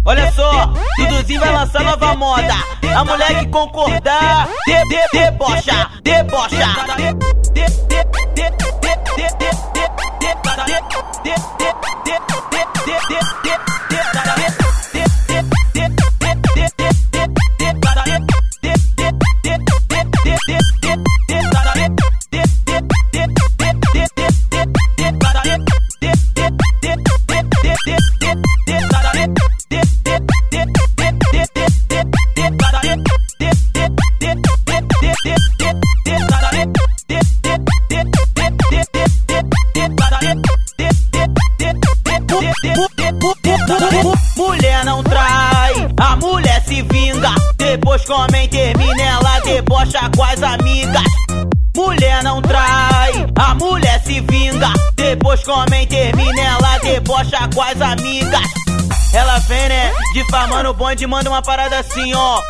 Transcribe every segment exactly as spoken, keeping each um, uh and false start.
Olha só, Duduzinho vai lançar nova moda. A mulher que concordar, de, de, debocha, debocha. Mulher não trai, a mulher se vinga. Depois come e termina, ela debocha com as amigas. Mulher não trai, a mulher se vinga. Depois come e termina, ela debocha com as amigas. Ela vem, né, difamando o bonde, manda uma parada assim, ó.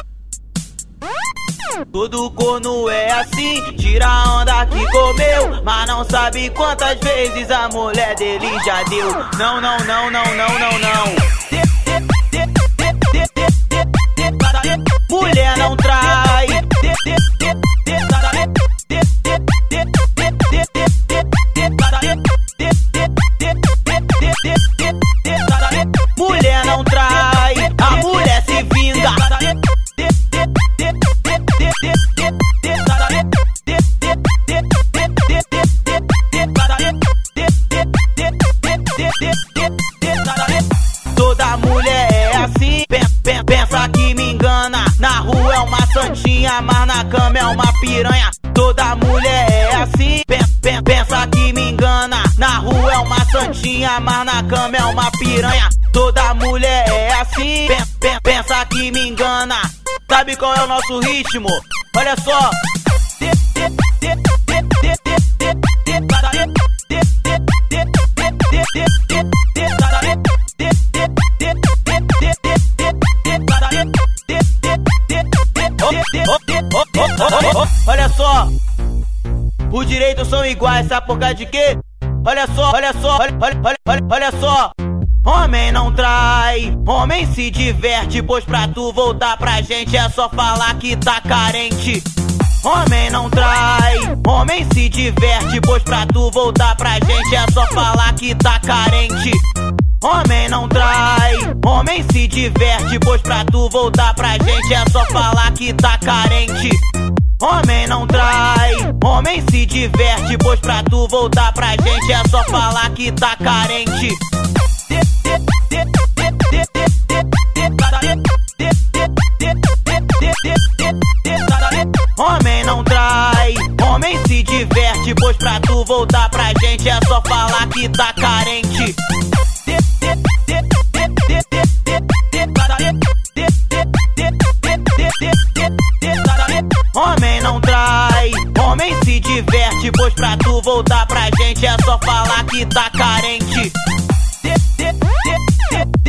Todo corno é assim, tira a onda que comeu, mas não sabe quantas vezes a mulher dele já deu. Não, não, não, não, não, não, não. Mulher não trai. Mulher não trai, a mulher se vinga. Toda mulher é assim, pensa que me engana. Na rua é uma santinha, mas na cama é uma piranha. Toda mulher é assim, pensa que me engana. Na rua é uma santinha, mas na cama é uma piranha. Toda mulher é assim, pensa que me engana. Sabe qual é o nosso ritmo? Olha só. Olha só, os direitos são iguais, sabe por causa de quê? Olha só, olha só, olha, olha, olha, olha, olha só. Homem não trai, homem se diverte, pois pra tu voltar pra gente é só falar que tá carente. Homem não trai, homem se diverte, pois pra tu voltar pra gente é só falar que tá carente. Homem não trai, homem se diverte, pois pra tu voltar pra gente é só falar que tá carente. Homem não trai, homem se diverte, pois pra tu voltar pra gente é só falar que tá carente. Homem não trai, homem se diverte, pois pra tu voltar pra gente é só falar que tá carente. Homem não trai, homem se diverte, pois pra tu voltar pra gente é só falar que tá carente.